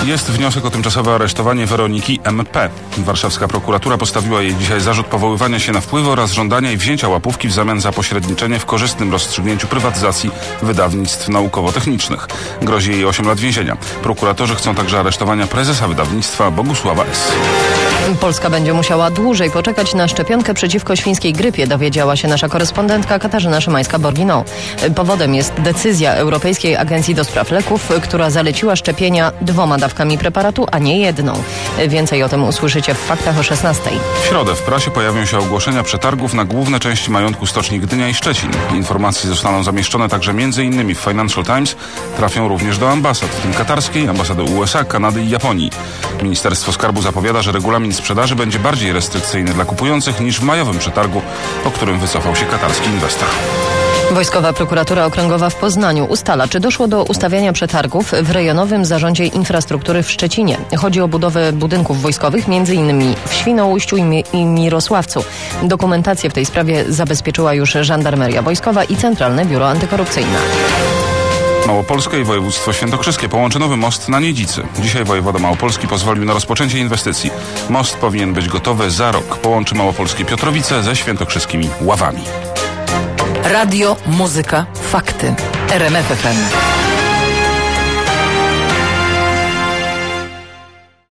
Jest wniosek o tymczasowe aresztowanie Weroniki M.P. Warszawska prokuratura postawiła jej dzisiaj zarzut powoływania się na wpływy oraz żądania i wzięcia łapówki w zamian za pośredniczenie w korzystnym rozstrzygnięciu prywatyzacji wydawnictw naukowo-technicznych. Grozi jej 8 lat więzienia. Prokuratorzy chcą także aresztowania prezesa wydawnictwa Bogusława S. Polska będzie musiała dłużej poczekać na szczepionkę przeciwko świńskiej grypie, dowiedziała się nasza korespondentka Katarzyna Szymańska-Borginą. Powodem jest decyzja Europejskiej Agencji do Spraw Leków, która zaleciła szczepienia 2 dawkami preparatu, a nie 1. Więcej o tym usłyszycie w faktach o 16:00. W środę w prasie pojawią się ogłoszenia przetargów na główne części majątku stoczni Gdynia i Szczecin. Informacje zostaną zamieszczone także m.in. w Financial Times. Trafią również do ambasad, w tym katarskiej, ambasady USA, Kanady i Japonii. Ministerstwo Skarbu zapowiada, że regulamin sprzedaży będzie bardziej restrykcyjny dla kupujących niż w majowym przetargu, po którym wycofał się katarski inwestor. Wojskowa Prokuratura Okręgowa w Poznaniu ustala, czy doszło do ustawiania przetargów w Rejonowym Zarządzie Infrastruktury w Szczecinie. Chodzi o budowę budynków wojskowych, m.in. w Świnoujściu i Mirosławcu. Dokumentację w tej sprawie zabezpieczyła już Żandarmeria Wojskowa i Centralne Biuro Antykorupcyjne. Małopolskę i województwo świętokrzyskie połączy nowy most na Niedzicy. Dzisiaj wojewoda małopolski pozwolił na rozpoczęcie inwestycji. Most powinien być gotowy za rok. Połączy małopolskie Piotrowice ze świętokrzyskimi Ławami. Radio, muzyka, fakty. RMF FM.